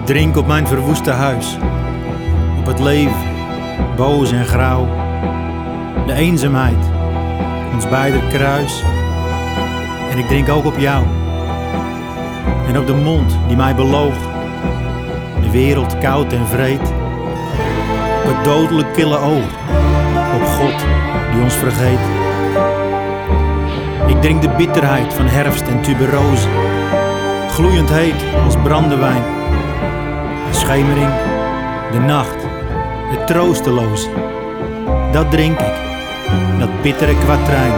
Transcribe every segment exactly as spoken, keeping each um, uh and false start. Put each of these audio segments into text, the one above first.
drink op mijn verwoeste huis, op het leven, boos en grauw, de eenzaamheid, ons beider kruis. En ik drink ook op jou, en op de mond die mij beloog, de wereld koud en vreed, op het dodelijk kille oog, op God die ons vergeet. Ik drink de bitterheid van herfst en tuberose, gloeiend heet als brandewijn. De schemering, de nacht, het troosteloze, dat drink ik, dat bittere kwatrijn.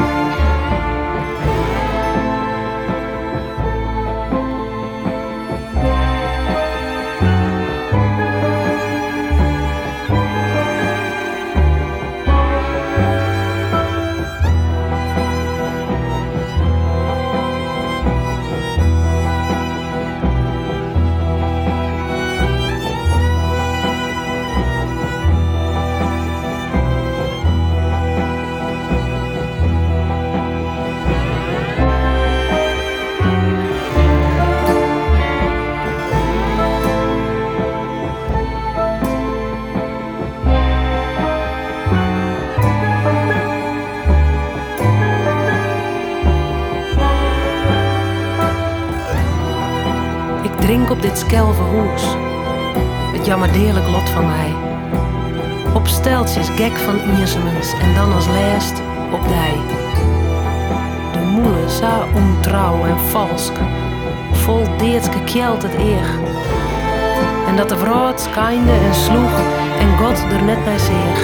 Ik drink op dit skelve hoes, het jammerdeerlijk lot van mij. Op steltjes gek van iersemens en dan als laatst op dij. De moele zo ontrouw en valsk, vol deertske kjeld het eer. En dat de vrouw skijnde en sloeg en God er net bij zeer.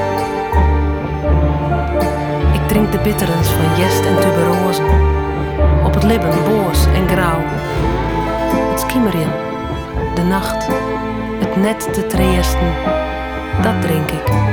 Ik drink de bitterens van jest en tuberose, op het libben boos en grauw. Het skimmerjen, de nacht, het net te treersten, dat drink ik.